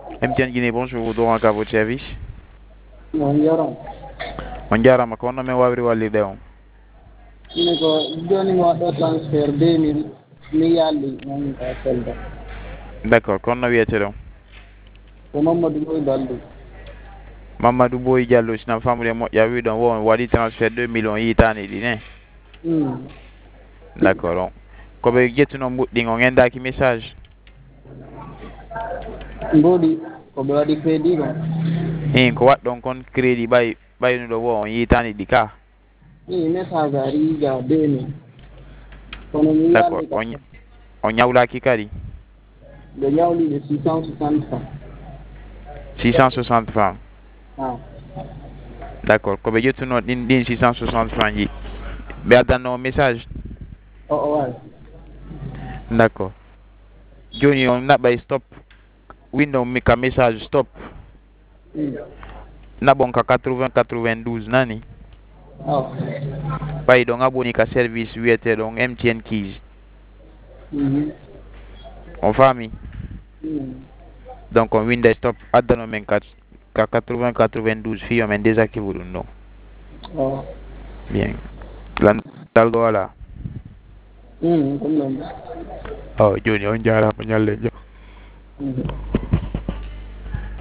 MTN Guinée, bonjour, Doran à votre service. Manjaram. On jarama ko honno min wawri wallirde on. Ine ko joni mi waɗɗo transfert 2000 mi yalli min ka selda. D'accord, ko honno wiyete ɗon? Ko Mamadou Boy Balde. Mamadou Boy Diallo sinam famɗude moƴƴa wi ɗon wo on waɗi transfert 2 millions yitani ɗi ne? D'accord on koɓe ƴettuno mbuɗɗin o gendaki message. Mboɗi koɓe waɗi crédit kon. Ko waɗɗon kon crédit ɓaynuɗo wo on yitani ɗi ka? Message ari ga 2000 kono mi D'accord yalli ka o ñawlaki kadi? ɓe ñawliɓe 660 francs. 660 francs. D'accord koɓe ƴettuno ɗin 660 francs ji ɓe addanno message. O wawi. D'accord joni on naɓay stop window mi ka message stop naɓon ka 80 92 nani ɓayi ɗon aɓoni ka service wiyeteɗon MTN keys. On faami donc on winda stop addano men ka 80 92 fiyo men désactive ɗum ɗon. Bien landal ɗo wala. Ɗum ɗon joni on jarama ñalle jam.